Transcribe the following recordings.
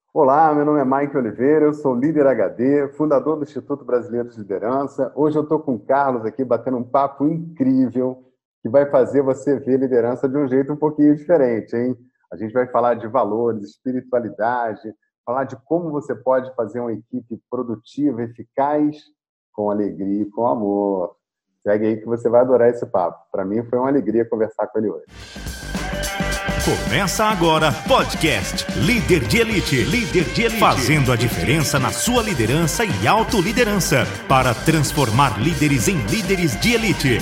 Olá, meu nome é Mike Oliveira, eu sou líder HD, fundador do Instituto Brasileiro de Liderança. Hoje eu estou com o Carlos aqui batendo um papo incrível que vai fazer você ver liderança de um jeito um pouquinho diferente, hein? A gente vai falar de valores, espiritualidade, falar de como você pode fazer uma equipe produtiva, eficaz, com alegria e com amor. Segue aí que você vai adorar esse papo. Para mim foi uma alegria conversar com ele hoje. Começa agora podcast Líder de Elite. Líder de Elite. Fazendo a diferença na sua liderança e autoliderança para transformar líderes em líderes de elite.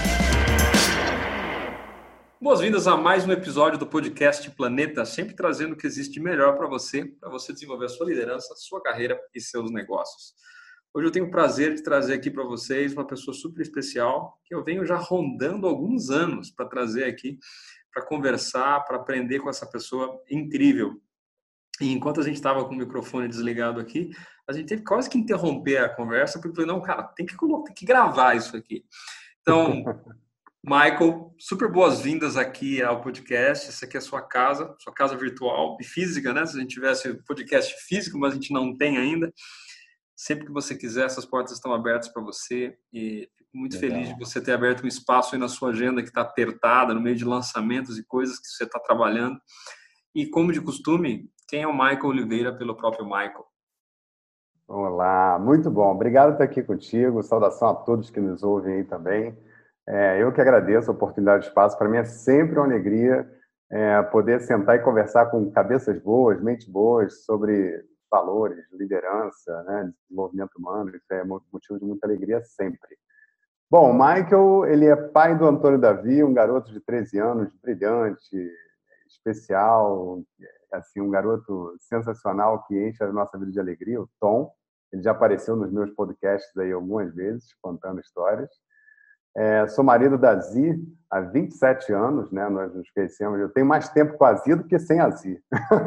Boas-vindas a mais um episódio do podcast Planeta, sempre trazendo o que existe de melhor para você desenvolver a sua liderança, a sua carreira e seus negócios. Hoje eu tenho o prazer de trazer aqui para vocês uma pessoa super especial que eu venho já rondando há alguns anos para trazer aqui, para conversar, para aprender com essa pessoa incrível. E enquanto a gente estava com o microfone desligado aqui, a gente teve quase que interromper a conversa, porque eu falei, não, cara, tem que gravar isso aqui. Então, Michael, super boas-vindas aqui ao podcast. Essa aqui é a sua casa virtual e física, né? Se a gente tivesse podcast físico, mas a gente não tem ainda. Sempre que você quiser, essas portas estão abertas para você e fico muito feliz de você ter aberto um espaço aí na sua agenda que está apertada, no meio de lançamentos e coisas que você está trabalhando. E como de costume, quem é o Michael Oliveira pelo próprio Michael? Olá, muito bom. Obrigado por estar aqui contigo. Saudação a todos que nos ouvem aí também. Eu que agradeço a oportunidade de espaço. Para mim é sempre uma alegria poder sentar e conversar com cabeças boas, mentes boas sobre valores, liderança, né, desenvolvimento humano. Isso é motivo de muita alegria sempre. Bom, o Michael, ele é pai do Antônio Davi, um garoto de 13 anos, brilhante, especial, assim, um garoto sensacional que enche a nossa vida de alegria, o Tom. Ele já apareceu nos meus podcasts aí algumas vezes, contando histórias. Sou marido da Zi há 27 anos, né? Nós nos conhecemos. Eu tenho mais tempo com a Zi do que sem a Zi.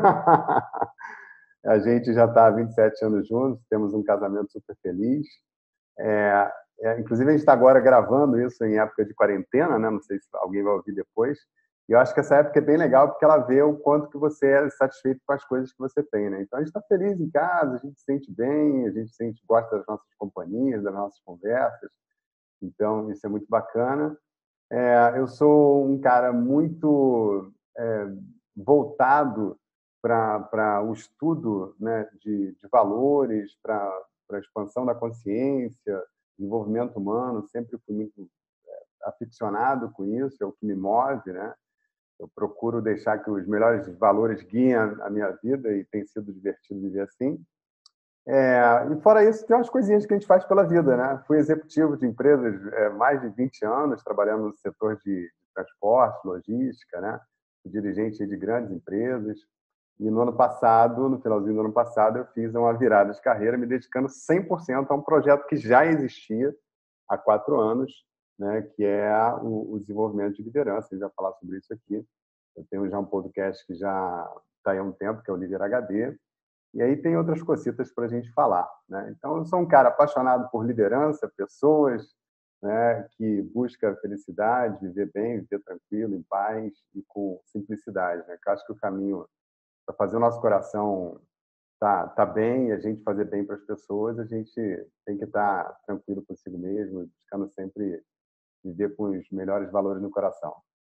A gente já está há 27 anos juntos, temos um casamento super feliz. Inclusive, a gente está agora gravando isso em época de quarentena, né? Não sei se alguém vai ouvir depois. E eu acho que essa época é bem legal porque ela vê o quanto que você é satisfeito com as coisas que você tem, né? Então, a gente está feliz em casa, a gente se sente bem, a gente gosta das nossas companhias, das nossas conversas. Então, isso é muito bacana. Eu sou um cara muito voltado para o estudo, né, de valores, para a expansão da consciência, desenvolvimento humano. Sempre fui muito aficionado com isso, é o que me move, né? Eu procuro deixar que os melhores valores guiem a minha vida e tem sido divertido viver assim. E fora isso, tem umas coisinhas que a gente faz pela vida, né? Fui executivo de empresas mais de 20 anos, trabalhando no setor de transporte, logística, né? Fui dirigente de grandes empresas. E no ano passado, no finalzinho do ano passado, eu fiz uma virada de carreira, me dedicando 100% a um projeto que já existia há 4 anos, né? Que é o desenvolvimento de liderança. A gente vai falar sobre isso aqui. Eu tenho já um podcast que já está aí há um tempo, que é o Líder HD. E aí tem outras cositas para a gente falar, né? Então, eu sou um cara apaixonado por liderança, pessoas, né, que busca felicidade, viver bem, viver tranquilo, em paz e com simplicidade, né? Que eu acho que o caminho para fazer o nosso coração tá bem e a gente fazer bem para as pessoas, a gente tem que estar tranquilo consigo mesmo, buscando sempre viver com os melhores valores no coração.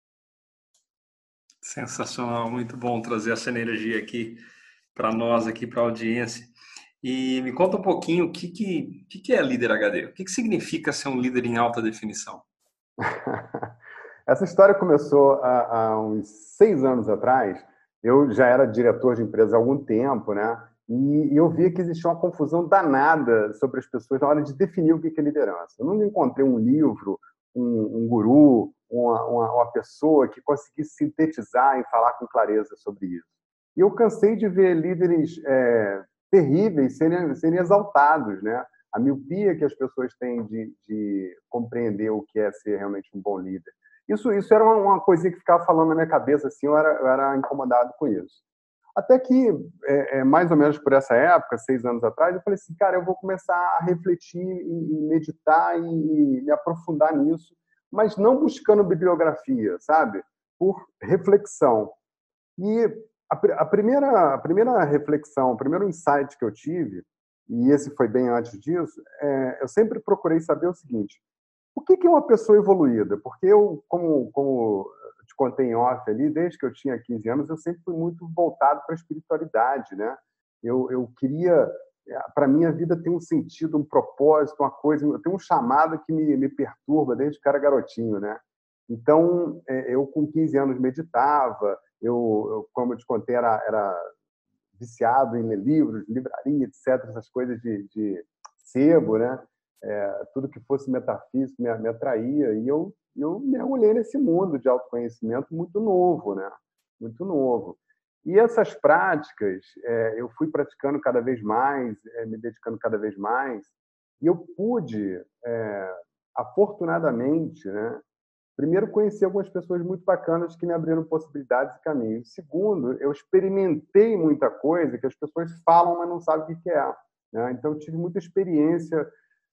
Sensacional, muito bom trazer essa energia aqui para nós, aqui para a audiência. E me conta um pouquinho o que é líder HD? O que significa ser um líder em alta definição? Essa história começou há uns 6 anos atrás. Eu já era diretor de empresa há algum tempo, né? E eu via que existia uma confusão danada sobre as pessoas na hora de definir o que é liderança. Eu nunca encontrei um livro, um guru, uma pessoa que conseguisse sintetizar e falar com clareza sobre isso. E eu cansei de ver líderes terríveis serem exaltados, né? A miopia que as pessoas têm de compreender o que é ser realmente um bom líder. Isso era uma coisinha que ficava falando na minha cabeça, assim, eu era incomodado com isso. Até que, mais ou menos por essa época, 6 anos atrás, eu falei assim, cara, eu vou começar a refletir e meditar e me aprofundar nisso, mas não buscando bibliografia, sabe? Por reflexão. E A primeira reflexão, o primeiro insight que eu tive, e esse foi bem antes disso, eu sempre procurei saber o seguinte: o que é uma pessoa evoluída? Porque eu, como eu te contei em off ali, desde que eu tinha 15 anos, eu sempre fui muito voltado para a espiritualidade, né? Eu queria, para minha vida, ter um sentido, um propósito, uma coisa, eu tenho um chamado que me perturba desde que era garotinho, né? Então, eu com 15 anos meditava, como eu te contei, era viciado em ler livros, livraria, etc., essas coisas de sebo, né? Tudo que fosse metafísico me atraía, e eu mergulhei nesse mundo de autoconhecimento muito novo, né? Muito novo. E essas práticas, eu fui praticando cada vez mais, me dedicando cada vez mais, e eu pude, afortunadamente, né, primeiro, conheci algumas pessoas muito bacanas que me abriram possibilidades e caminhos. Segundo, eu experimentei muita coisa que as pessoas falam, mas não sabem o que é, né? Então, eu tive muita experiência,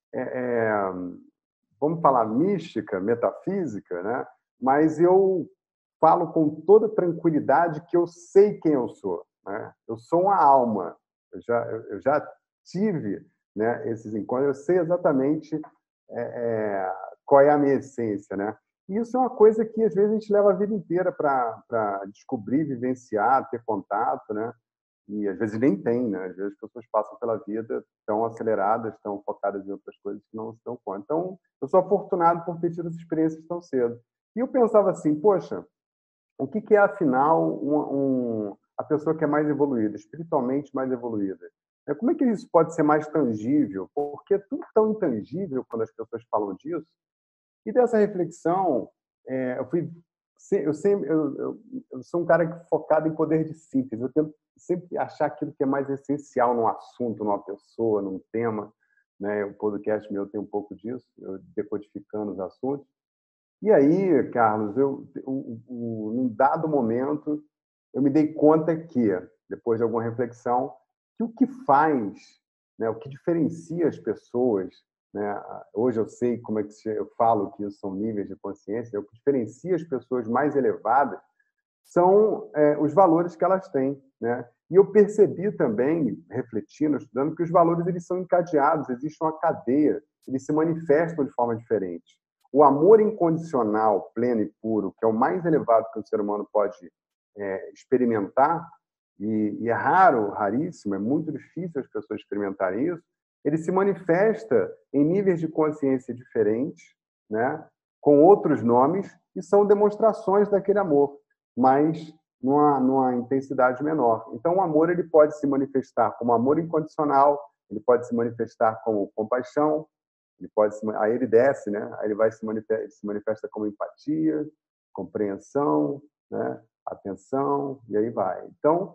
vamos falar mística, metafísica, né? Mas eu falo com toda tranquilidade que eu sei quem eu sou, né? Eu sou uma alma. Eu já tive, né, esses encontros. Eu sei exatamente qual é a minha essência, né? E isso é uma coisa que, às vezes, a gente leva a vida inteira para descobrir, vivenciar, ter contato, né? E, às vezes, nem tem, né? Às vezes, as pessoas passam pela vida tão aceleradas, tão focadas em outras coisas que não se dão conta. Então, eu sou afortunado por ter tido essa experiência tão cedo. E eu pensava assim, poxa, o que é, afinal, a pessoa que é mais evoluída, espiritualmente mais evoluída? Como é que isso pode ser mais tangível? Porque é tudo tão intangível quando as pessoas falam disso. E dessa reflexão, eu sou um cara focado em poder de síntese. Eu tento sempre achar aquilo que é mais essencial num assunto, numa pessoa, num tema, né? O podcast meu tem um pouco disso, eu decodificando os assuntos. E aí, Carlos, num dado momento, eu me dei conta que, depois de alguma reflexão, que o que faz, né, o que diferencia as pessoas, né, hoje eu sei como é que eu falo que isso são níveis de consciência, o que diferencia as pessoas mais elevadas são os valores que elas têm, né? E eu percebi também, refletindo, estudando, que os valores eles são encadeados, existe uma cadeia, eles se manifestam de forma diferente. O amor incondicional, pleno e puro, que é o mais elevado que o ser humano pode experimentar, e é raro, raríssimo, é muito difícil as pessoas experimentarem isso, ele se manifesta em níveis de consciência diferentes, né, com outros nomes, e são demonstrações daquele amor, mas numa intensidade menor. Então, o amor ele pode se manifestar como amor incondicional, ele pode se manifestar como compaixão, aí ele desce, né? Aí ele se manifesta como empatia, compreensão, né? Atenção, e aí vai. Então,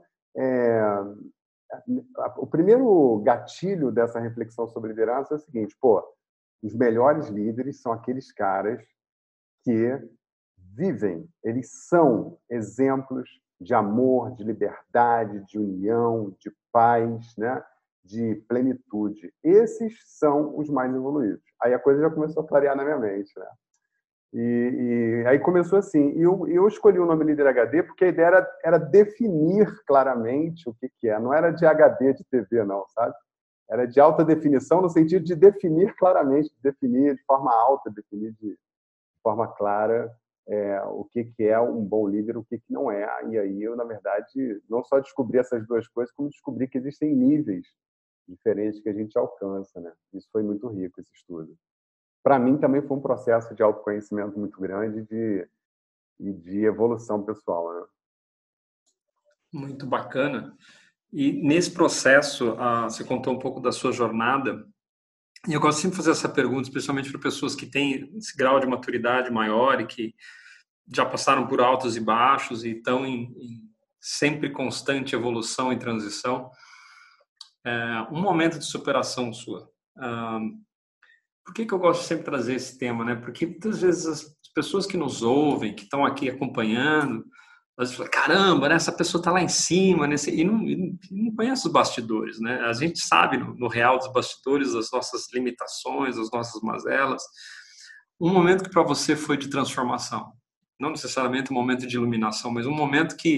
o primeiro gatilho dessa reflexão sobre liderança é o seguinte: os melhores líderes são aqueles caras que vivem, eles são exemplos de amor, de liberdade, de união, de paz, né? De plenitude. Esses são os mais evoluídos. Aí a coisa já começou a clarear na minha mente, né? E aí começou assim. E eu escolhi o nome Líder HD porque a ideia era definir claramente o que é. Não era de HD de TV, não, sabe? Era de alta definição no sentido de definir claramente, definir de forma alta, definir de forma clara o que é um bom líder, o que não é. E aí eu, na verdade, não só descobri essas duas coisas, como descobri que existem níveis diferentes que a gente alcança, né? Isso foi muito rico, esse estudo. Para mim, também foi um processo de autoconhecimento muito grande e de evolução pessoal, né? Muito bacana. E nesse processo, você contou um pouco da sua jornada, e eu gosto sempre de fazer essa pergunta, especialmente para pessoas que têm esse grau de maturidade maior e que já passaram por altos e baixos e estão em sempre constante evolução e transição. Um momento de superação sua. Por que eu gosto de sempre trazer esse tema, né? Porque muitas vezes as pessoas que nos ouvem, que estão aqui acompanhando, elas falam, caramba, né? Essa pessoa está lá em cima, e não conhece os bastidores, né? A gente sabe no real dos bastidores as nossas limitações, as nossas mazelas. Um momento que para você foi de transformação, não necessariamente um momento de iluminação, mas um momento que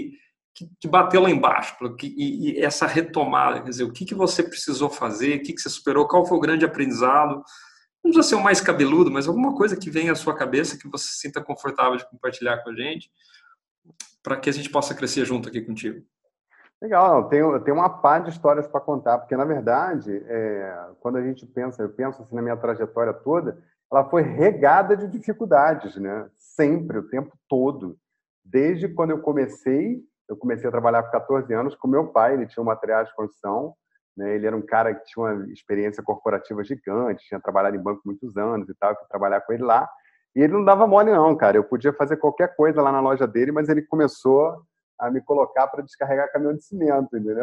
que te bateu lá embaixo? E essa retomada, quer dizer, o que você precisou fazer, o que você superou, qual foi o grande aprendizado? Não precisa ser o mais cabeludo, mas alguma coisa que venha à sua cabeça que você se sinta confortável de compartilhar com a gente, para que a gente possa crescer junto aqui contigo. Legal, eu tenho uma pá de histórias para contar, porque, na verdade, quando a gente pensa, eu penso assim, na minha trajetória toda, ela foi regada de dificuldades, né? Sempre, o tempo todo. Desde quando eu comecei a trabalhar com 14 anos com meu pai, ele tinha um material de construção, né? Ele era um cara que tinha uma experiência corporativa gigante, tinha trabalhado em banco muitos anos e tal, eu fui trabalhar com ele lá. E ele não dava mole não, cara. Eu podia fazer qualquer coisa lá na loja dele, mas ele começou a me colocar para descarregar caminhão de cimento, entendeu?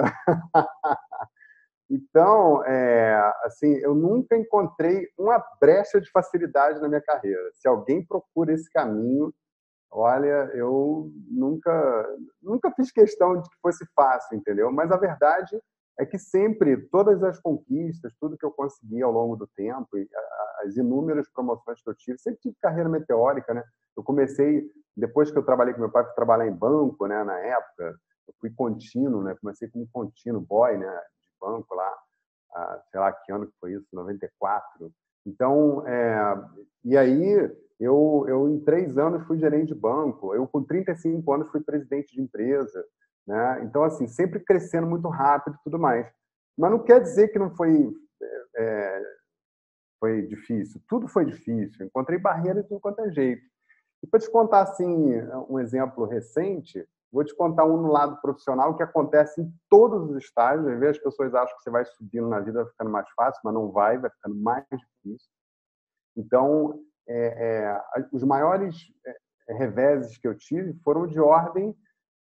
Então, assim, eu nunca encontrei uma brecha de facilidade na minha carreira. Se alguém procura esse caminho, olha, eu nunca fiz questão de que fosse fácil, entendeu? Mas a verdade é que sempre, todas as conquistas, tudo que eu consegui ao longo do tempo, e as inúmeras promoções que eu tive, sempre tive carreira meteórica, né? Eu comecei, depois que eu trabalhei com meu pai, fui trabalhar em banco, né? Na época, eu fui contínuo, né? Comecei como contínuo boy, né? De banco lá, sei lá que ano que foi isso, 94. Então, e aí eu em 3 anos fui gerente de banco, eu com 35 anos fui presidente de empresa, né? Então, assim, sempre crescendo muito rápido e tudo mais. Mas não quer dizer que não foi difícil. Tudo foi difícil. Encontrei barreira de tudo quanto é jeito. E para te contar assim um exemplo recente, vou te contar um no lado profissional que acontece em todos os estágios. Às vezes as pessoas acham que você vai subindo na vida, vai ficando mais fácil, mas não vai ficando mais difícil. Então, os maiores reveses que eu tive foram de ordem,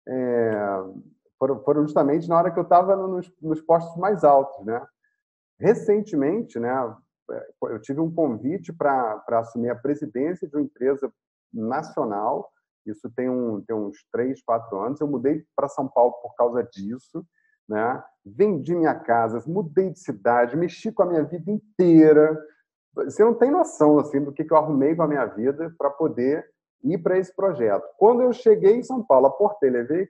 foram justamente na hora que eu estava nos postos mais altos, né? Recentemente, né, eu tive um convite para assumir a presidência de uma empresa nacional. Isso tem uns 3, 4 anos. Eu mudei para São Paulo por causa disso, né? Vendi minha casa, mudei de cidade, mexi com a minha vida inteira. Você não tem noção assim do que eu arrumei com a minha vida para poder ir para esse projeto. Quando eu cheguei em São Paulo, aportei, levei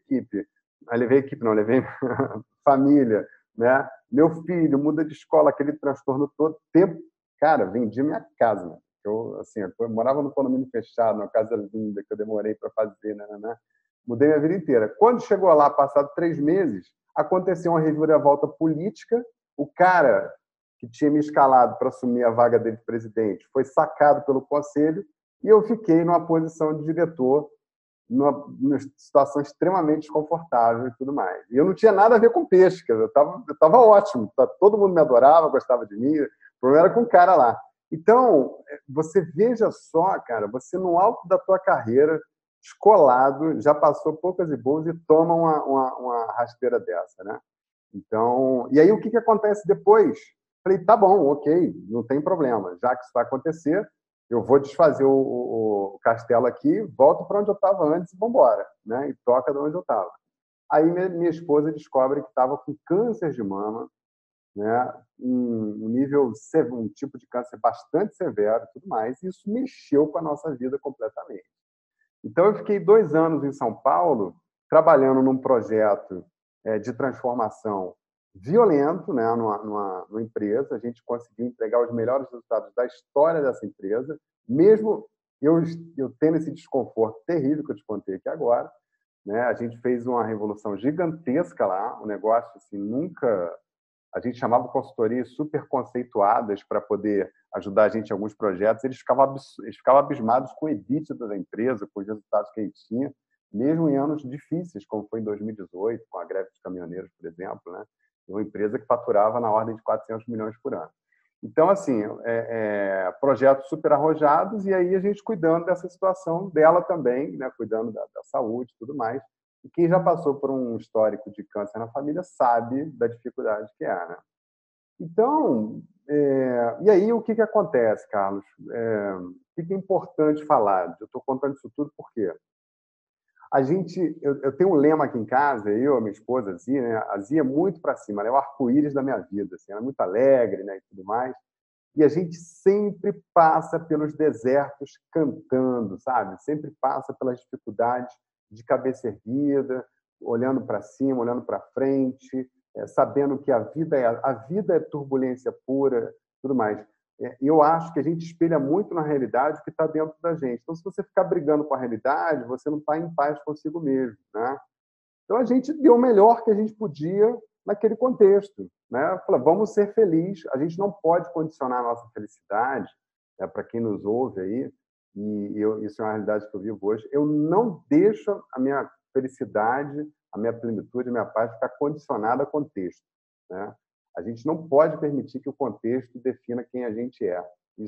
família, né? Meu filho muda de escola, aquele transtorno todo tempo. Cara, vendi minha casa, né? Eu morava no condomínio fechado, numa casa linda que eu demorei para fazer, né? Mudei minha vida inteira. Quando chegou lá, passado 3 meses, aconteceu uma reviravolta política. O cara que tinha me escalado para assumir a vaga dele de presidente foi sacado pelo conselho e eu fiquei numa posição de diretor, numa situação extremamente desconfortável e tudo mais. E eu não tinha nada a ver com peixe, eu estava ótimo, todo mundo me adorava, gostava de mim, o problema era com o cara lá. Então, você veja só, cara, você no alto da tua carreira, escolado, já passou poucas e boas e toma uma rasteira dessa, né? Então, e aí o que acontece depois? Falei, tá bom, ok, não tem problema, já que isso vai acontecer, eu vou desfazer o castelo aqui, volto para onde eu estava antes e vamos embora, né? E toca de onde eu estava. Aí minha esposa descobre que estava com câncer de mama, né? Um tipo de câncer bastante severo e tudo mais, e isso mexeu com a nossa vida completamente. Então, eu fiquei 2 anos em São Paulo, trabalhando num projeto de transformação violento, né, numa empresa. A gente conseguiu entregar os melhores resultados da história dessa empresa, mesmo eu tendo esse desconforto terrível que eu te contei aqui agora, né? A gente fez uma revolução gigantesca lá, um negócio assim, nunca... A gente chamava consultorias super conceituadas para poder ajudar a gente em alguns projetos. Eles ficavam abismados com o EBITDA da empresa, com os resultados que a gente tinha, mesmo em anos difíceis, como foi em 2018, com a greve dos caminhoneiros, por exemplo, né? Uma empresa que faturava na ordem de 400 milhões por ano. Então, assim, projetos super arrojados, e aí a gente cuidando dessa situação dela também, né? Cuidando da saúde e tudo mais. E quem já passou por um histórico de câncer na família sabe da dificuldade que é, né? Então, e aí o que acontece, Carlos? O que é importante falar? Eu estou contando isso tudo porque eu tenho um lema aqui em casa, eu, a minha esposa, a Zia, né? A Zia é muito para cima, ela é o arco-íris da minha vida, assim, ela é muito alegre, né, e tudo mais. E a gente sempre passa pelos desertos cantando, sabe? Sempre passa pelas dificuldades de cabeça erguida, olhando para cima, olhando para frente, sabendo que a vida é turbulência pura, tudo mais. Eu acho que a gente espelha muito na realidade o que está dentro da gente. Então, se você ficar brigando com a realidade, você não está em paz consigo mesmo, né? Então, a gente deu o melhor que a gente podia naquele contexto, né? Fala, vamos ser felizes. A gente não pode condicionar a nossa felicidade, para quem nos ouve aí, isso é uma realidade que eu vivo hoje. Eu não deixo a minha felicidade, a minha plenitude, a minha paz ficar condicionada a contexto, né? A gente não pode permitir que o contexto defina quem a gente é.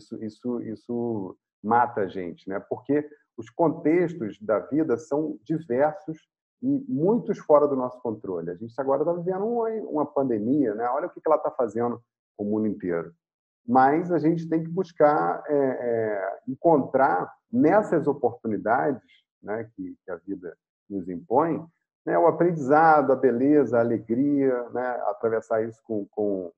Isso mata a gente, né? Porque os contextos da vida são diversos e muitos fora do nosso controle. A gente agora está vivendo uma pandemia, né? Olha o que ela está fazendo com o mundo inteiro. Mas a gente tem que buscar encontrar nessas oportunidades, né, que a vida nos impõe, né, o aprendizado, a beleza, a alegria, né, atravessar isso com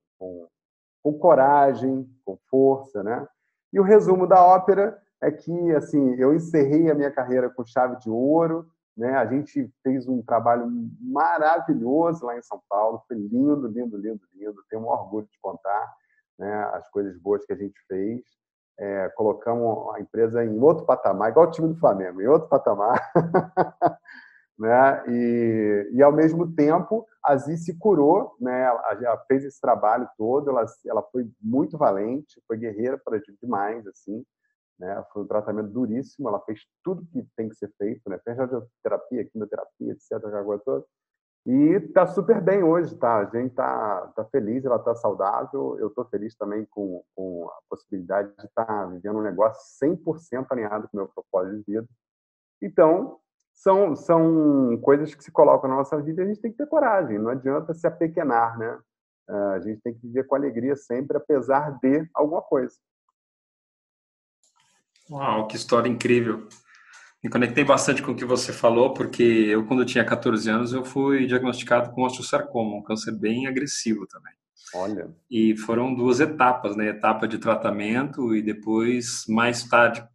coragem, com força, né? E o resumo da ópera é que, assim, eu encerrei a minha carreira com chave de ouro, né? A gente fez um trabalho maravilhoso lá em São Paulo, foi lindo, lindo, lindo, lindo. Tenho um orgulho de contar, né, as coisas boas que a gente fez. Colocamos a empresa em outro patamar, igual o time do Flamengo, em outro patamar. Né? E ao mesmo tempo, a Zi se curou, né? Ela fez esse trabalho todo, ela foi muito valente, foi guerreira para demais, assim, né? Foi um tratamento duríssimo, ela fez tudo que tem que ser feito, né? Fez radioterapia, quimioterapia, etc., aquela coisa toda. E está super bem hoje, tá? A gente tá feliz, ela está saudável. Eu estou feliz também com a possibilidade de estar vivendo um negócio 100% alinhado com o meu propósito de vida. Então, são coisas que se colocam na nossa vida e a gente tem que ter coragem, não adianta se apequenar, né? A gente tem que viver com alegria sempre, apesar de alguma coisa. Uau, que história incrível. Me conectei bastante com o que você falou, porque eu, quando tinha 14 anos, eu fui diagnosticado com osteosarcoma, um câncer bem agressivo também. Olha. E foram 2 etapas, né? Etapa de tratamento e depois, mais tarde,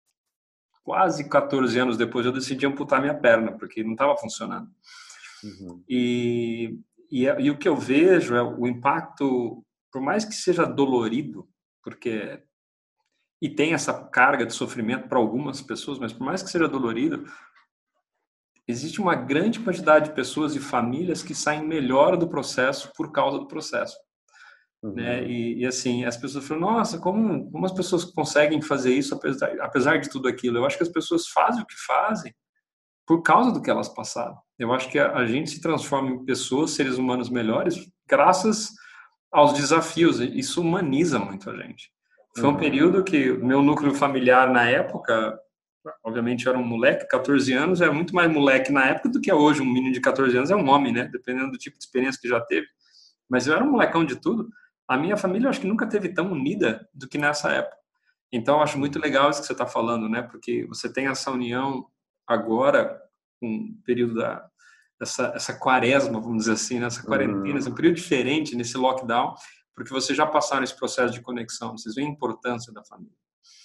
quase 14 anos depois, eu decidi amputar minha perna, porque não estava funcionando. Uhum. E o que eu vejo é o impacto, por mais que seja dolorido, porque e tem essa carga de sofrimento para algumas pessoas, mas por mais que seja dolorido, existe uma grande quantidade de pessoas e famílias que saem melhor do processo por causa do processo. Uhum. Né? E assim, as pessoas falam, nossa, como as pessoas conseguem fazer isso apesar de tudo aquilo? Eu acho que as pessoas fazem o que fazem por causa do que elas passaram. Eu acho que a gente se transforma em pessoas, seres humanos melhores, graças aos desafios. Isso humaniza muito a gente. Foi um período que o meu núcleo familiar na época, obviamente eu era um moleque, 14 anos, era muito mais moleque na época do que é hoje. Um menino de 14 anos é um homem, né? Dependendo do tipo de experiência que já teve. Mas eu era um molecão de tudo. A minha família, eu acho que nunca teve tão unida do que nessa época. Então, eu acho muito legal isso que você está falando, né? Porque você tem essa união agora, com um período essa quaresma, vamos dizer assim, nessa quarentena, esse período diferente nesse lockdown, porque vocês já passaram esse processo de conexão, vocês veem a importância da família.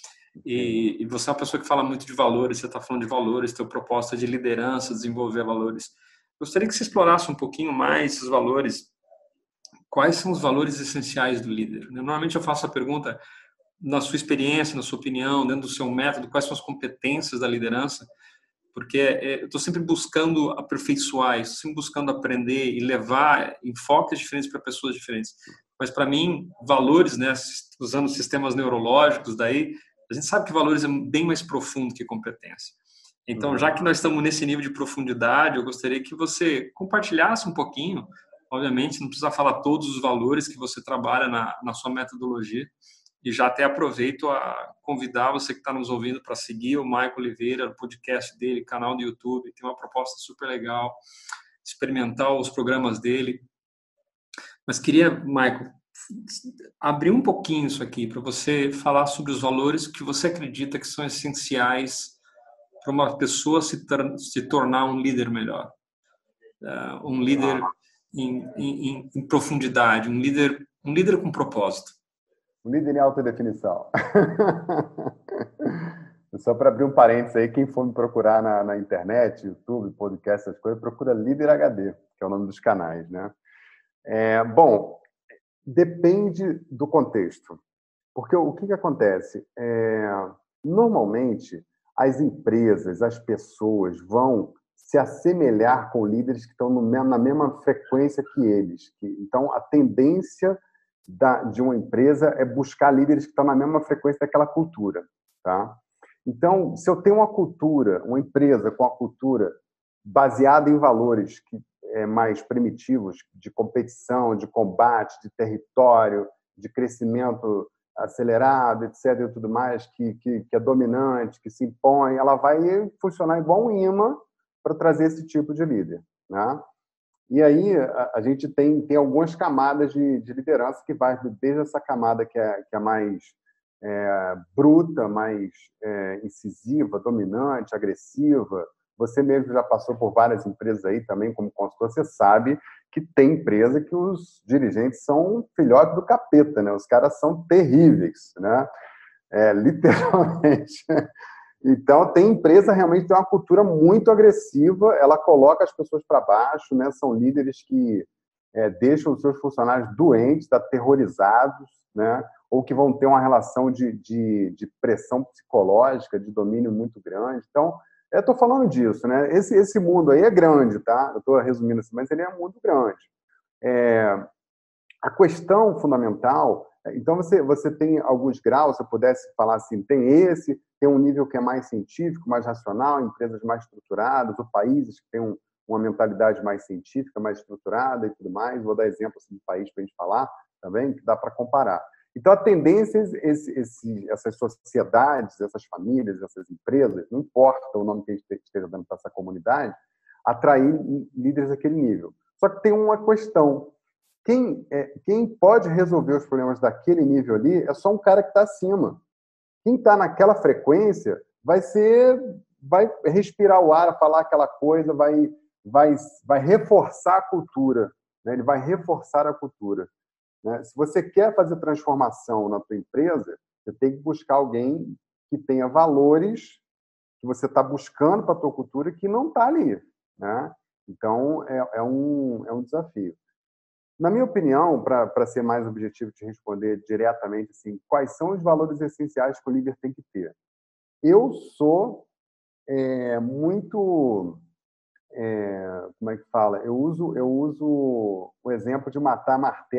E você é uma pessoa que fala muito de valores, você está falando de valores, teu propósito é de liderança, desenvolver valores. Gostaria que você explorasse um pouquinho mais esses valores. Quais são os valores essenciais do líder? Normalmente eu faço a pergunta, na sua experiência, na sua opinião, dentro do seu método, quais são as competências da liderança? Porque eu estou sempre buscando aperfeiçoar, estou sempre buscando aprender e levar enfoques diferentes para pessoas diferentes. Mas para mim, valores, né, usando sistemas neurológicos, daí a gente sabe que valores é bem mais profundo que competência. Então, já que nós estamos nesse nível de profundidade, eu gostaria que você compartilhasse um pouquinho. Obviamente, não precisa falar todos os valores que você trabalha na sua metodologia. E já até aproveito a convidar você que está nos ouvindo para seguir o Michael Oliveira, o podcast dele, canal do YouTube. Tem uma proposta super legal, experimentar os programas dele. Mas queria, Michael, abrir um pouquinho isso aqui para você falar sobre os valores que você acredita que são essenciais para uma pessoa se tornar um líder melhor. Um líder em profundidade, um líder com propósito. Um líder em alta definição. Só para abrir um parênteses aí, quem for me procurar na internet, YouTube, podcast, essas coisas, procura Líder HD, que é o nome dos canais, né? Bom, depende do contexto. Porque o que acontece? Normalmente, as empresas, as pessoas vão se assemelhar com líderes que estão na mesma frequência que eles. Então, a tendência de uma empresa é buscar líderes que estão na mesma frequência daquela cultura. Tá? Então, se eu tenho uma cultura, uma empresa com a cultura baseada em valores que mais primitivos, de competição, de combate, de território, de crescimento acelerado, etc., e tudo mais, que é dominante, que se impõe, ela vai funcionar igual um imã para trazer esse tipo de líder. Né? E aí a gente tem algumas camadas de liderança que vai desde essa camada que é mais bruta, mais incisiva, dominante, agressiva. Você mesmo já passou por várias empresas aí também como consultor, você sabe que tem empresa que os dirigentes são filhotes do capeta, né? Os caras são terríveis, né? Literalmente. Então, tem empresa realmente tem uma cultura muito agressiva, ela coloca as pessoas para baixo, né? São líderes que deixam os seus funcionários doentes, aterrorizados, né? Ou que vão ter uma relação de pressão psicológica, de domínio muito grande. Então, eu estou falando disso, né? Esse mundo aí é grande, tá? Eu estou resumindo assim, mas ele é um mundo grande. A questão fundamental, então você tem alguns graus, se eu pudesse falar assim, tem um nível que é mais científico, mais racional, empresas mais estruturadas, ou países que têm uma mentalidade mais científica, mais estruturada e tudo mais. Vou dar exemplo assim, de país para a gente falar também, que dá para comparar. Então, a tendência, essas sociedades, essas famílias, essas empresas, não importa o nome que a gente esteja dando para essa comunidade, atrair líderes daquele nível. Só que tem uma questão. Quem pode resolver os problemas daquele nível ali é só um cara que está acima. Quem está naquela frequência vai respirar o ar, falar aquela coisa, vai reforçar a cultura. Né? Ele vai reforçar a cultura. Né? Se você quer fazer transformação na tua empresa, você tem que buscar alguém que tenha valores que você está buscando para a tua cultura que não está ali. Né? Então, é um desafio. Na minha opinião, para ser mais objetivo de responder diretamente, assim, quais são os valores essenciais que o líder tem que ter? Eu sou muito... como é que fala? Eu uso o exemplo de matar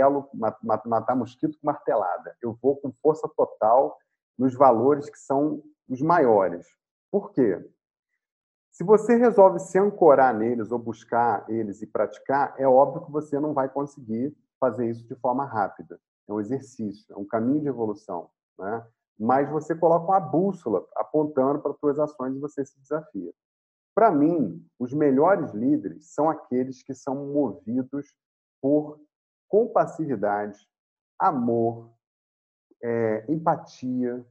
mosquito com martelada. Eu vou com força total nos valores que são os maiores. Por quê? Se você resolve se ancorar neles ou buscar eles e praticar, é óbvio que você não vai conseguir fazer isso de forma rápida. É um exercício, é um caminho de evolução. Né? Mas você coloca uma bússola apontando para as suas ações e você se desafia. Para mim, os melhores líderes são aqueles que são movidos por compassividade, amor, empatia,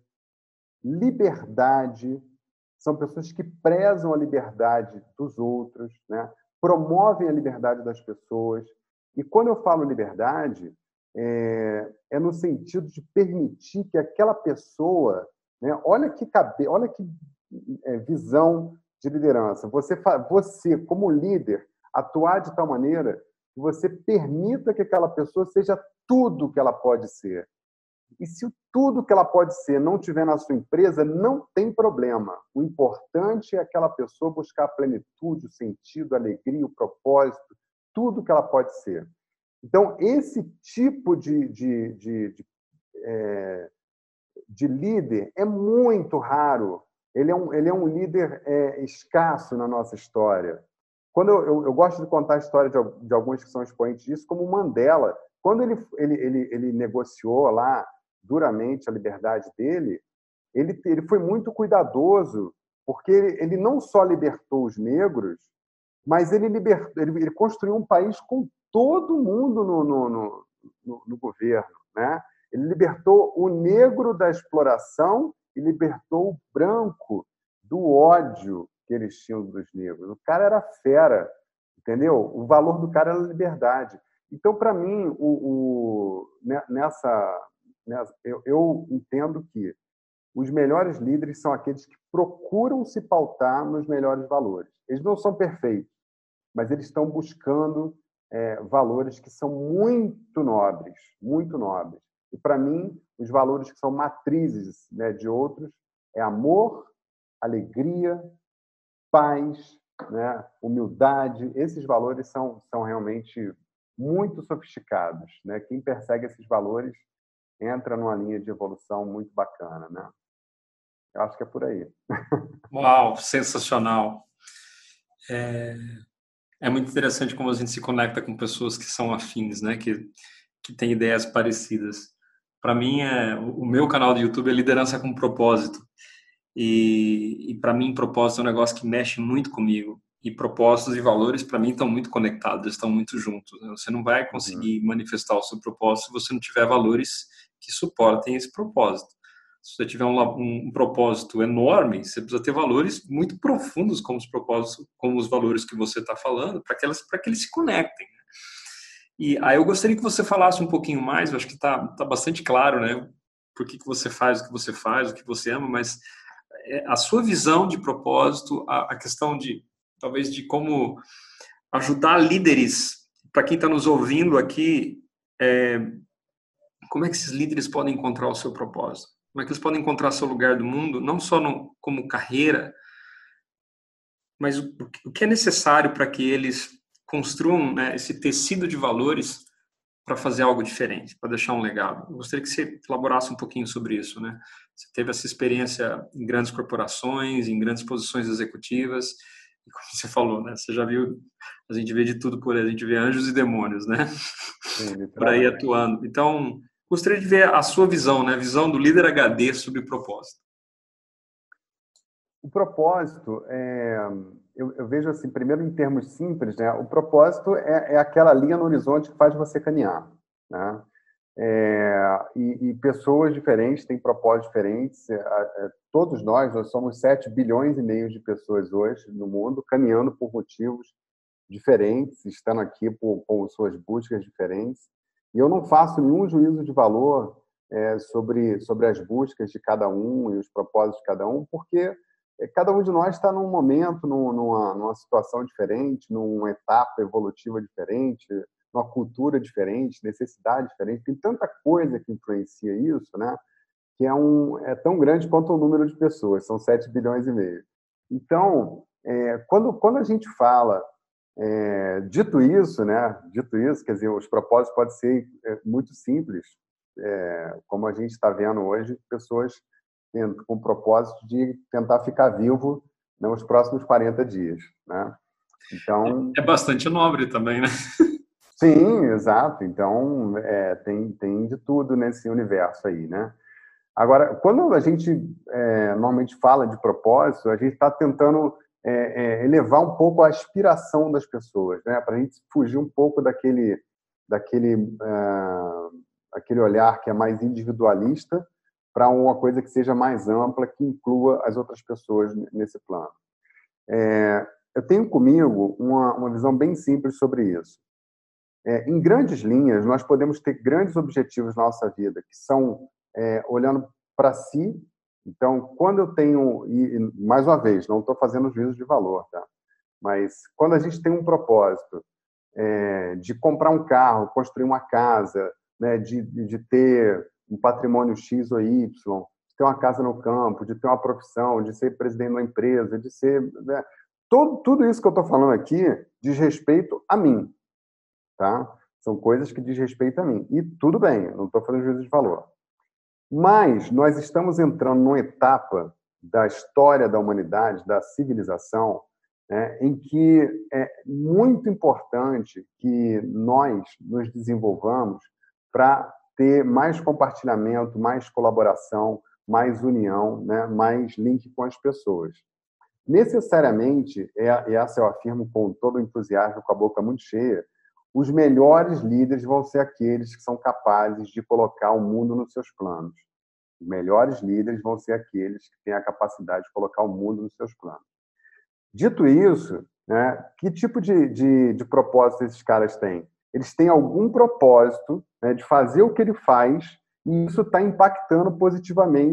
liberdade. São pessoas que prezam a liberdade dos outros, né? Promovem a liberdade das pessoas. E quando eu falo liberdade, é no sentido de permitir que aquela pessoa... Né? Olha que visão de liderança. Você, como líder, atuar de tal maneira que você permita que aquela pessoa seja tudo que ela pode ser. E se tudo que ela pode ser não tiver na sua empresa, não tem problema. O importante é aquela pessoa buscar a plenitude, o sentido, a alegria, o propósito, tudo que ela pode ser. Então, esse tipo de líder é muito raro. Ele é um líder escasso na nossa história. Quando eu gosto de contar a história de alguns que são expoentes disso, como o Mandela. Quando ele negociou lá duramente a liberdade dele, ele foi muito cuidadoso, porque ele não só libertou os negros, mas ele construiu um país com todo mundo no governo. Né? Ele libertou o negro da exploração e libertou o branco do ódio que eles tinham dos negros. O cara era fera, entendeu? O valor do cara era a liberdade. Então, para mim, eu entendo que os melhores líderes são aqueles que procuram se pautar nos melhores valores. Eles não são perfeitos, mas eles estão buscando valores que são muito nobres, muito nobres. E, para mim, os valores que são matrizes, né, de outros é amor, alegria, paz, né, humildade. Esses valores são realmente muito sofisticados, né? Quem persegue esses valores entra numa linha de evolução muito bacana, né? Eu acho que é por aí. Uau, sensacional. É muito interessante como a gente se conecta com pessoas que são afins, né? Que têm ideias parecidas. Para mim, o meu canal do YouTube é Liderança com Propósito. E para mim, propósito é um negócio que mexe muito comigo. E propósitos e valores, para mim, estão muito conectados, estão muito juntos, né? Você não vai conseguir manifestar o seu propósito se você não tiver valores que suportem esse propósito. Se você tiver um propósito enorme, você precisa ter valores muito profundos como os propósitos, como os valores que você está falando, para que eles se conectem. E aí eu gostaria que você falasse um pouquinho mais, eu acho que está bastante claro, né? Por que você faz o que você faz, o que você ama, mas a sua visão de propósito, a questão de, talvez, de como ajudar líderes, para quem está nos ouvindo aqui, como é que esses líderes podem encontrar o seu propósito? Como é que eles podem encontrar seu lugar do mundo, não só como carreira, mas o que é necessário para que eles construam, né, esse tecido de valores para fazer algo diferente, para deixar um legado. Eu gostaria que você elaborasse um pouquinho sobre isso, né? Você teve essa experiência em grandes corporações, em grandes posições executivas, e como você falou, né? Você já viu, a gente vê de tudo por aí, a gente vê anjos e demônios, né? Sim, Por aí atuando. Então, gostaria de ver a sua visão, né? A visão do líder HD sobre propósito. O propósito, eu vejo assim, primeiro em termos simples, né? O propósito é aquela linha no horizonte que faz você caminhar, né? E pessoas diferentes têm propósitos diferentes. Todos nós somos 7 bilhões e meio de pessoas hoje no mundo, caminhando por motivos diferentes, estando aqui com suas buscas diferentes. E eu não faço nenhum juízo de valor sobre as buscas de cada um e os propósitos de cada um, porque cada um de nós está num momento, numa situação diferente, numa etapa evolutiva diferente, numa cultura diferente, necessidade diferente. Tem tanta coisa que influencia isso, né? Que é tão grande quanto o número de pessoas, são 7 bilhões e meio. Então, quando a gente fala, dito isso, né? Dito isso, quer dizer, os propósitos podem ser muito simples, como a gente está vendo hoje, pessoas com o propósito de tentar ficar vivo nos próximos 40 dias, né? Então, é bastante nobre também, né? Sim, exato. Então, tem de tudo nesse universo aí, né? Agora, quando a gente normalmente fala de propósito, a gente está tentando elevar um pouco a aspiração das pessoas, né? Para a gente fugir um pouco daquele olhar que é mais individualista para uma coisa que seja mais ampla, que inclua as outras pessoas nesse plano. Eu tenho comigo uma visão bem simples sobre isso. Em grandes linhas, nós podemos ter grandes objetivos na nossa vida, que são olhando para si. Então, quando eu tenho, e mais uma vez, não estou fazendo juízo de valor, tá? Mas quando a gente tem um propósito de comprar um carro, construir uma casa, né, de ter um patrimônio X ou Y, de ter uma casa no campo, de ter uma profissão, de ser presidente de uma empresa, de ser... Né, tudo isso que eu estou falando aqui diz respeito a mim. Tá? São coisas que diz respeito a mim. E tudo bem, eu não estou fazendo juízo de valor. Mas nós estamos entrando numa etapa da história da humanidade, da civilização, né, em que é muito importante que nós nos desenvolvamos para ter mais compartilhamento, mais colaboração, mais união, né, mais link com as pessoas. Necessariamente, e essa eu afirmo com todo o entusiasmo, com a boca muito cheia, os melhores líderes vão ser aqueles que são capazes de colocar o mundo nos seus planos. Os melhores líderes vão ser aqueles que têm a capacidade de colocar o mundo nos seus planos. Dito isso, né, que tipo de propósito esses caras têm? Eles têm algum propósito, né, de fazer o que ele faz, e isso está impactando positivamente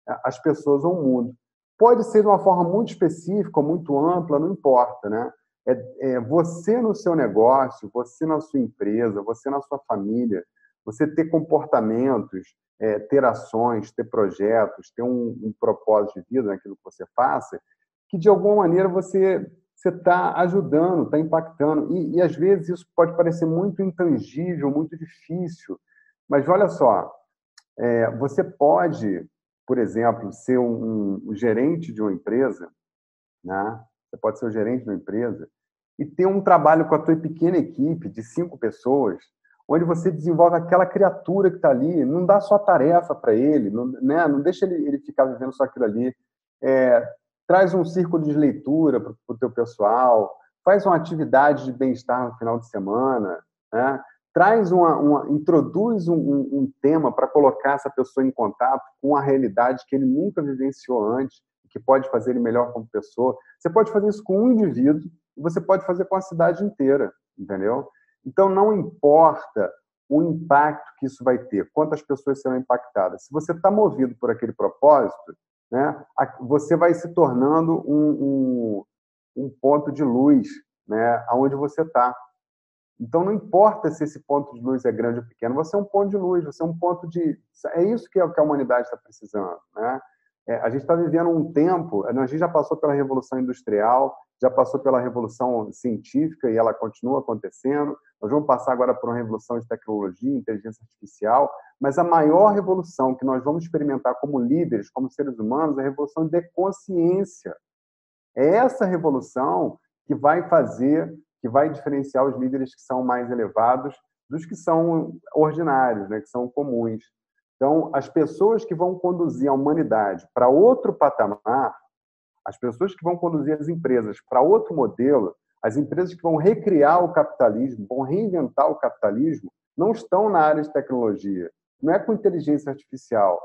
as pessoas ou o mundo. Pode ser de uma forma muito específica, muito ampla, não importa, né? Você no seu negócio, você na sua empresa, você na sua família, você ter comportamentos, ter ações, ter projetos, ter um propósito de vida naquilo que você faça, que de alguma maneira você está ajudando, está impactando. E às vezes isso pode parecer muito intangível, muito difícil, mas olha só, você pode, por exemplo, ser um gerente de uma empresa, né? Você pode ser o gerente de uma empresa e ter um trabalho com a tua pequena equipe de 5 pessoas, onde você desenvolve aquela criatura que está ali, não dá só tarefa para ele, não, né? Não deixa ele ficar vivendo só aquilo ali. Traz um círculo de leitura para o teu pessoal, faz uma atividade de bem-estar no final de semana, né? Introduz um tema para colocar essa pessoa em contato com a realidade que ele nunca vivenciou antes, que pode fazer ele melhor como pessoa. Você pode fazer isso com um indivíduo e você pode fazer com a cidade inteira, entendeu? Então, não importa o impacto que isso vai ter, quantas pessoas serão impactadas. Se você está movido por aquele propósito, né, você vai se tornando um ponto de luz, né, aonde você está. Então, não importa se esse ponto de luz é grande ou pequeno, você é um ponto de luz, você é um ponto de... É isso que a humanidade está precisando, né? A gente está vivendo um tempo... A gente já passou pela Revolução Industrial, já passou pela Revolução Científica e ela continua acontecendo. Nós vamos passar agora por uma revolução de tecnologia, inteligência artificial, mas a maior revolução que nós vamos experimentar como líderes, como seres humanos, é a revolução de consciência. É essa revolução que vai diferenciar os líderes que são mais elevados dos que são ordinários, né, que são comuns. Então, as pessoas que vão conduzir a humanidade para outro patamar, as pessoas que vão conduzir as empresas para outro modelo, as empresas que vão recriar o capitalismo, vão reinventar o capitalismo, não estão na área de tecnologia. Não é com inteligência artificial.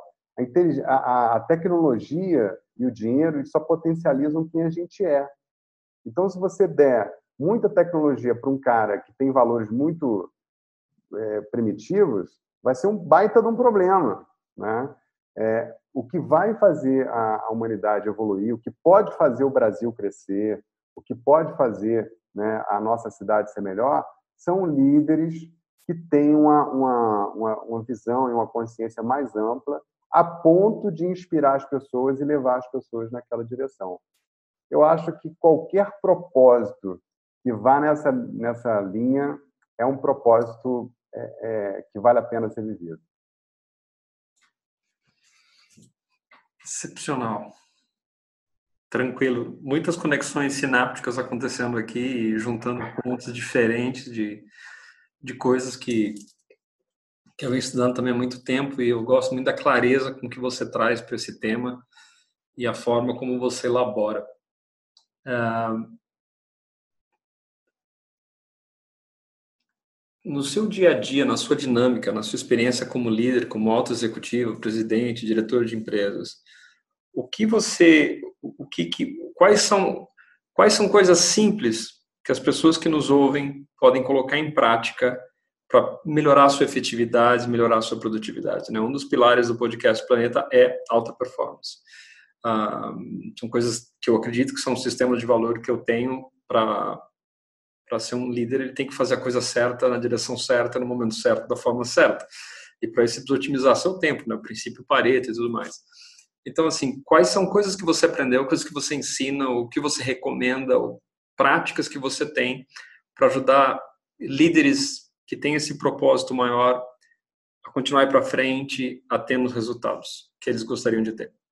A tecnologia e o dinheiro só potencializam quem a gente é. Então, se você der muita tecnologia para um cara que tem valores muito primitivos, vai ser um baita de um problema, né? O que vai fazer a humanidade evoluir, o que pode fazer o Brasil crescer, o que pode fazer, né, a nossa cidade ser melhor, são líderes que têm uma visão e uma consciência mais ampla, a ponto de inspirar as pessoas e levar as pessoas naquela direção. Eu acho que qualquer propósito que vá nessa linha é um propósito que vale a pena ser vivido. Excepcional. Tranquilo. Muitas conexões sinápticas acontecendo aqui, juntando pontos diferentes de coisas que eu venho estudando também há muito tempo, e eu gosto muito da clareza com que você traz para esse tema e a forma como você elabora. No seu dia a dia, na sua dinâmica, na sua experiência como líder, como alto executivo, presidente, diretor de empresas, quais são coisas simples que as pessoas que nos ouvem podem colocar em prática para melhorar a sua efetividade, melhorar a sua produtividade, né? Um dos pilares do podcast Planeta é alta performance. São coisas que eu acredito que são sistemas de valor que eu tenho para ser um líder. Ele tem que fazer a coisa certa, na direção certa, no momento certo, da forma certa. E para isso, precisa otimizar seu tempo, né? O princípio Pareto e tudo mais. Então, assim, quais são coisas que você aprendeu, coisas que você ensina, o que você recomenda, ou práticas que você tem para ajudar líderes que têm esse propósito maior a continuar para frente, a ter os resultados que eles gostariam de ter?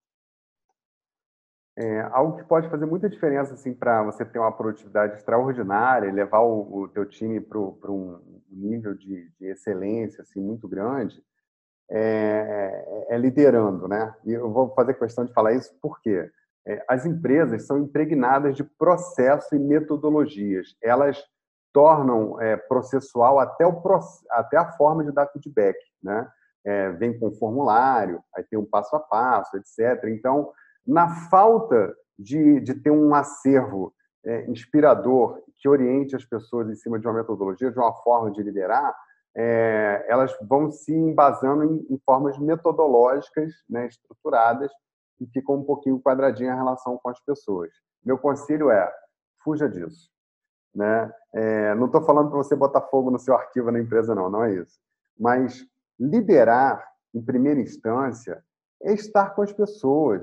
Algo que pode fazer muita diferença assim, para você ter uma produtividade extraordinária e levar o teu time para um nível de excelência assim, muito grande, liderando, né? E eu vou fazer questão de falar isso porque as empresas são impregnadas de processo e metodologias. Elas tornam processual até a forma de dar feedback, né? Vem com formulário, aí tem um passo a passo, etc. Então, na falta de ter um acervo inspirador que oriente as pessoas em cima de uma metodologia, de uma forma de liderar, elas vão se embasando em formas metodológicas, né, estruturadas, e fica um pouquinho quadradinha a relação com as pessoas. Meu conselho é, fuja disso. Né? Não estou falando para você botar fogo no seu arquivo na empresa, não é isso. Mas liderar, em primeira instância, é estar com as pessoas.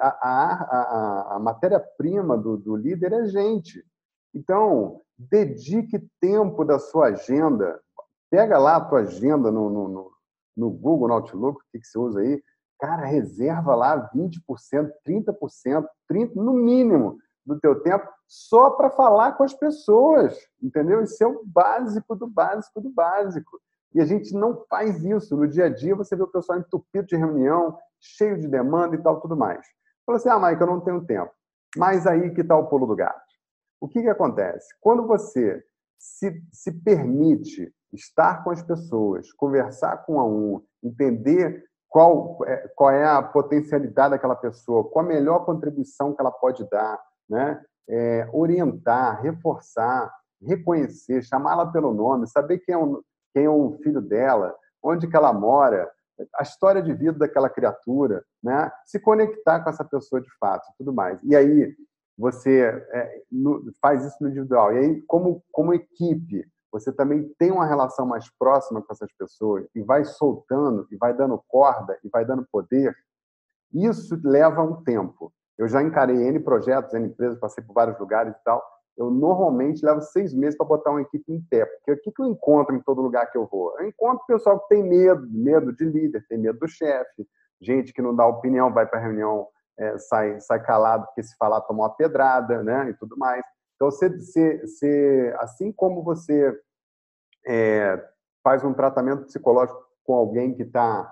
A matéria-prima do líder é gente. Então, dedique tempo da sua agenda. Pega lá a tua agenda no Google, no Outlook, o que você usa aí. Cara, reserva lá 20%, 30%, 30%, no mínimo, do teu tempo só para falar com as pessoas, entendeu? Isso é o básico do básico do básico. E a gente não faz isso. No dia a dia, você vê o pessoal entupido de reunião, cheio de demanda e tal, tudo mais. Fala assim, Mike, eu não tenho tempo. Mas aí que está o pulo do gato. O que acontece? Quando você se permite estar com as pessoas, conversar com um, entender qual é a potencialidade daquela pessoa, qual a melhor contribuição que ela pode dar, né? Orientar, reforçar, reconhecer, chamá-la pelo nome, saber quem é o filho dela, onde que ela mora, a história de vida daquela criatura, né? Se conectar com essa pessoa de fato, tudo mais. E aí você faz isso no individual. E aí, como equipe, você também tem uma relação mais próxima com essas pessoas e vai soltando, e vai dando corda, e vai dando poder. Isso leva um tempo. Eu já encarei N projetos, N empresas, passei por vários lugares e tal. Eu normalmente levo 6 meses para botar uma equipe em pé. Porque o que eu encontro em todo lugar que eu vou? Eu encontro pessoal que tem medo de líder, tem medo do chefe, gente que não dá opinião, vai para a reunião, sai calado, porque se falar, toma uma pedrada, né? E tudo mais. Então, assim como você faz um tratamento psicológico com alguém que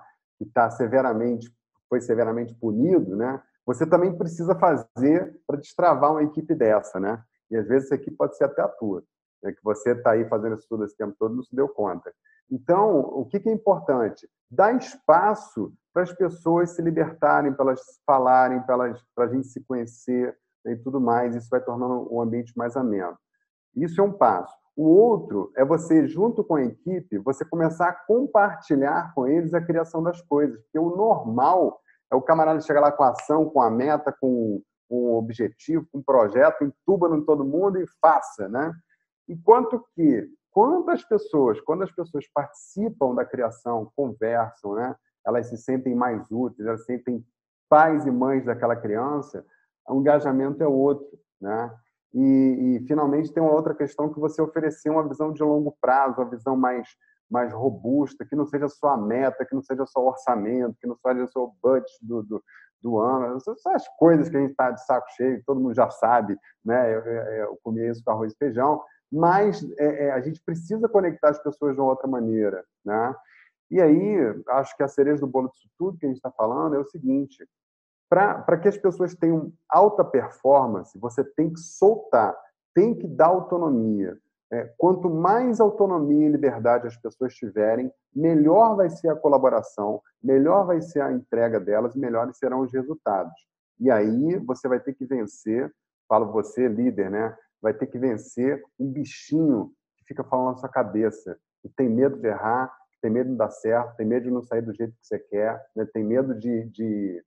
foi severamente punido, né? Você também precisa fazer para destravar uma equipe dessa, né? E às vezes essa equipe pode ser até a tua, né? Que você está aí fazendo isso tudo esse tempo todo e não se deu conta. Então, o que é importante? Dar espaço para as pessoas se libertarem, para elas falarem, para a gente se conhecer, né, e tudo mais. Isso vai tornando o ambiente mais ameno. Isso é um passo. O outro é você, junto com a equipe, você começar a compartilhar com eles a criação das coisas. Porque o normal é o camarada chegar lá com a ação, com a meta, com um objetivo, com um projeto, entuba em todo mundo e faça, né? Enquanto que, quando as pessoas participam da criação, conversam, né? Elas se sentem mais úteis, elas se sentem pais e mães daquela criança, o engajamento é outro, né? E finalmente, tem uma outra questão que você oferecer uma visão de longo prazo, uma visão mais robusta, que não seja só a meta, que não seja só o orçamento, que não seja só o budget do ano. Essas são as coisas que a gente está de saco cheio, todo mundo já sabe, né? Eu comia isso com arroz e feijão, mas a gente precisa conectar as pessoas de uma outra maneira, né? E aí, acho que a cereja do bolo disso tudo que a gente está falando é o seguinte: para que as pessoas tenham alta performance, você tem que soltar, tem que dar autonomia. Quanto mais autonomia e liberdade as pessoas tiverem, melhor vai ser a colaboração, melhor vai ser a entrega delas, melhores serão os resultados. E aí você vai ter que vencer, falo você, líder, né? Vai ter que vencer um bichinho que fica falando na sua cabeça, que tem medo de errar, que tem medo de não dar certo, tem medo de não sair do jeito que você quer, né? Tem medo de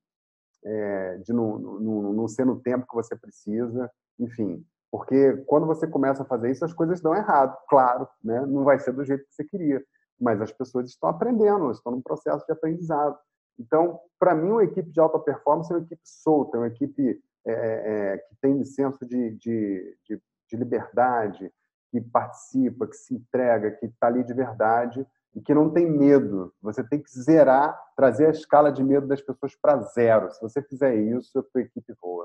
não ser no tempo que você precisa, enfim. Porque quando você começa a fazer isso, as coisas dão errado, claro, né? Não vai ser do jeito que você queria, mas as pessoas estão aprendendo, estão num processo de aprendizado. Então, para mim, uma equipe de alta performance é uma equipe solta, é uma equipe que tem senso de liberdade, que participa, que se entrega, que está ali de verdade e que não tem medo. Você tem que zerar, trazer a escala de medo das pessoas para 0. Se você fizer isso, a tua equipe voa.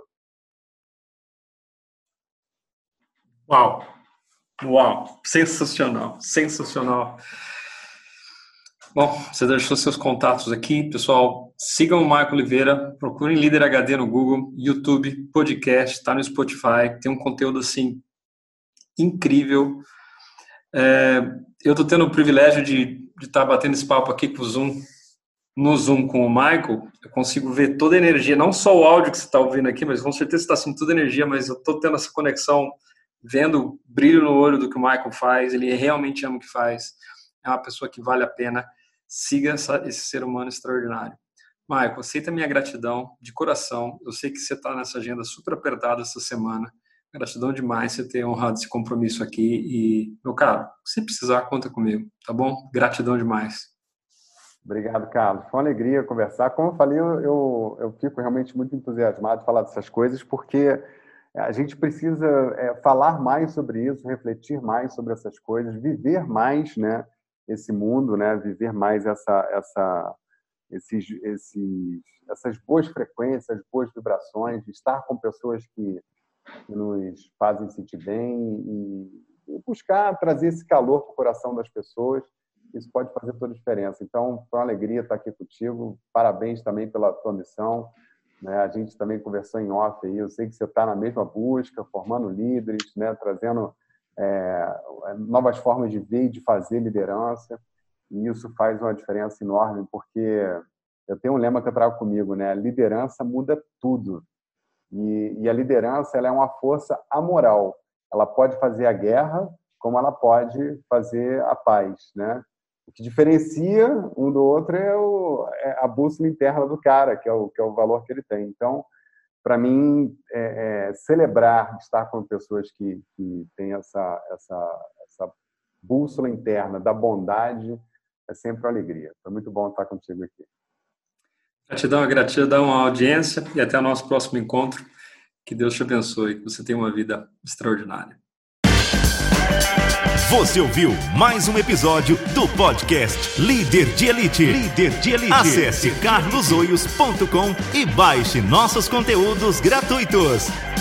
Uau! Uau! Sensacional! Sensacional! Bom, você deixou seus contatos aqui. Pessoal, sigam o Marco Oliveira, procurem Líder HD no Google, YouTube, podcast, está no Spotify. Tem um conteúdo, assim, incrível. Eu estou tendo o privilégio de estar batendo esse papo aqui no Zoom com o Michael. Eu consigo ver toda a energia, não só o áudio que você está ouvindo aqui, mas com certeza você está sentindo toda a energia, mas eu estou tendo essa conexão, vendo o brilho no olho do que o Michael faz. Ele realmente ama o que faz. É uma pessoa que vale a pena. Siga esse ser humano extraordinário. Maico, aceita minha gratidão de coração. Eu sei que você está nessa agenda super apertada essa semana. Gratidão demais você ter honrado esse compromisso aqui. E, meu caro, se precisar, conta comigo, tá bom? Gratidão demais. Obrigado, Carlos. Foi uma alegria conversar. Como eu falei, eu fico realmente muito entusiasmado de falar dessas coisas, porque a gente precisa falar mais sobre isso, refletir mais sobre essas coisas, viver mais, né, esse mundo, né, viver mais essas boas frequências, boas vibrações, estar com pessoas que nos fazem sentir bem e buscar trazer esse calor para o coração das pessoas. Isso pode fazer toda a diferença. Então, foi uma alegria estar aqui contigo. Parabéns também pela tua missão. Né? A gente também conversou em off aí. Eu sei que você está na mesma busca, formando líderes, né? Trazendo novas formas de ver e de fazer liderança. E isso faz uma diferença enorme, porque eu tenho um lema que eu trago comigo, né? A liderança muda tudo. E a liderança, ela é uma força amoral. Ela pode fazer a guerra, como ela pode fazer a paz, né? O que diferencia um do outro é a bússola interna do cara, que é o valor que ele tem. Então, para mim, celebrar estar com pessoas que têm essa bússola interna da bondade é sempre uma alegria. Foi muito bom estar contigo aqui. Gratidão à audiência e até o nosso próximo encontro. Que Deus te abençoe, que você tenha uma vida extraordinária. Você ouviu mais um episódio do podcast Líder de Elite. Líder de Elite. Acesse carlosoios.com e baixe nossos conteúdos gratuitos.